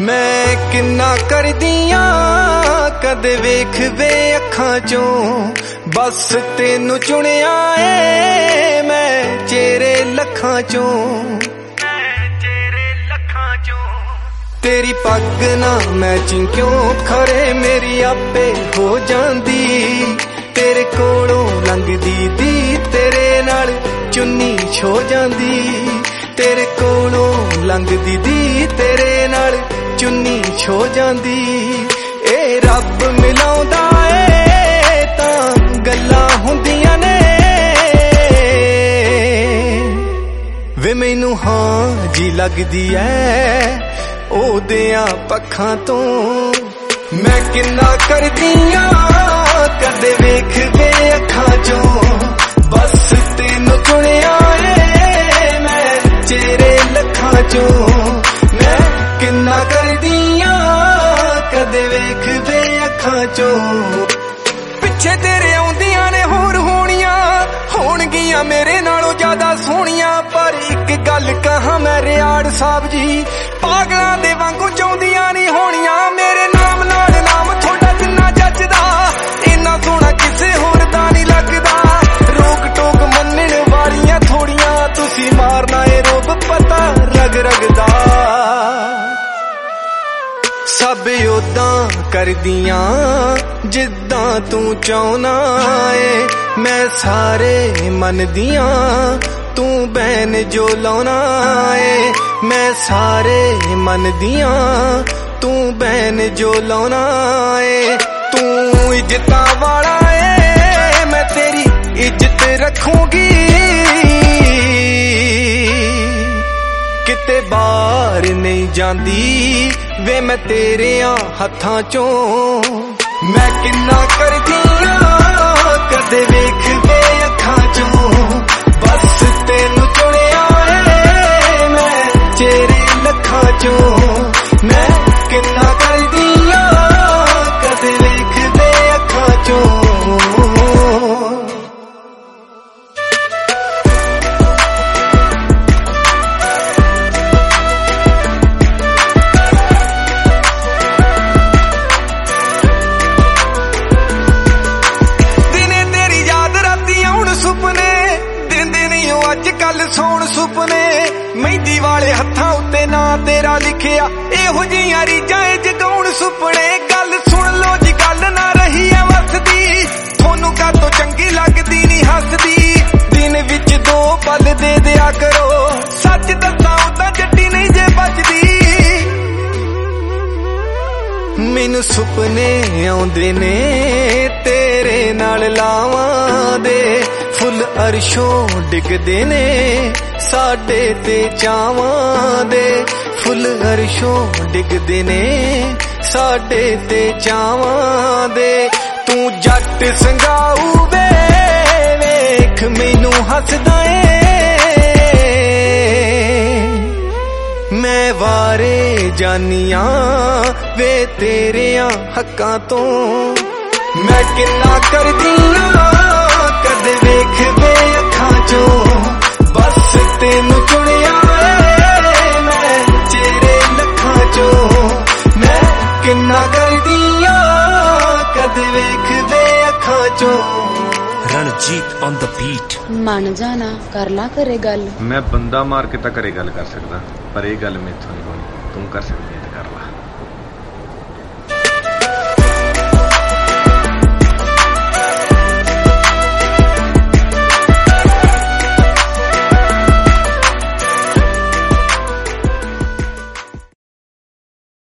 मैं किन्ना करदियां कदे वेख वे अखां चों बस तेनू चुनिया ए मैं चेहरे लखां चों तेरी पग ना मैचिंग क्यों खरे मेरी आपे हो जांदी तेरे कोलों लंघदी दी तेरे नाल चुन्नी छो जांदी तेरे कोलों लंघदी दी तेरे नाल चुन्नी छो जांदी ए रब मिलाउंदा ए तां गल्लां हुंदियां ने वे मैनू हां जी लगदी ऐ ओदियां पक्खां तो मैं किन्ना करदियां कदे वेख वे अखां चों बस तेनू चुनिया ए मैं चेहरे लखां चों मैं किन्ना करदियां कदे वेख वे अखां चों पिछे तेरे आउंदियां ने होर होणियां होणगियां मेरे नालों ज्यादा सोहणियां पर एक गल कहां मैं रियाड़ साहब जी पागलां दे वांगू चाहुंदियां नहीं होणियां मेरे नाम नाल नाम थोड़ा जिन्ना जचदा इन्ना सोहना किसे होर दा नहीं लगदा रोक टोक मन्नण वालियां थोड़ियां तुसी मारना ए रोब पता रग रगदा सब ओदां करदियां जिद्दां तू चाहुना ए मैं सारे मनदियां तू बैन जो लाउना ए मैं सारे मनदियां तू बैन जो लाउना ए तू इज्जतां वाला ए मैं तेरी इज्जत रखूंगी किते बाहर नहीं जांदी वे मैं तेरे हत्थां चों मैं किन्ना करदियां कदे वेख वे अखां चों बस तेनू चुनिया ए मैं चेहरे लखां चों मैं किन्ना करदियां कदे वेख वे अखां चों अजकल सौण सुपने मेहंदी वाले हत्थां उत्ते ना तेरा लिखिया एहो जिहियां रीझां जगाउण सुपने गल सुन लो जी गल ना रही है वसदी थोनू कातों चंगी लगदी नहीं हसदी दिन विच दो पल दे दिया करो सच दसां उदां जड्डी नहीं जे बचदी मैनू सुपने आउंदे ने तेरे नाल लावां दे फुल अरशों डिगदे ने साडे ते चावां दे फुल अरशों डिगदे ने साडे ते चावां दे तू जट संगाऊ वे वेख मैनू हसदा ए मैं वारे जानियां वे तेरियां हक्कां तो मैं किन्ना करदियां कदे वेख वे अखां चों बस तेनू चुनिया ए मैं चेहरे लखां चों मैं किन्ना करदियां कदे वेख वे अखां चों रणजीत ऑन द बीट मन जाना कर ला करे गल मैं बंदा मार के तां घरे गल कर सकदा पर ये गल मेथों नहीं होनी तू कर सकदी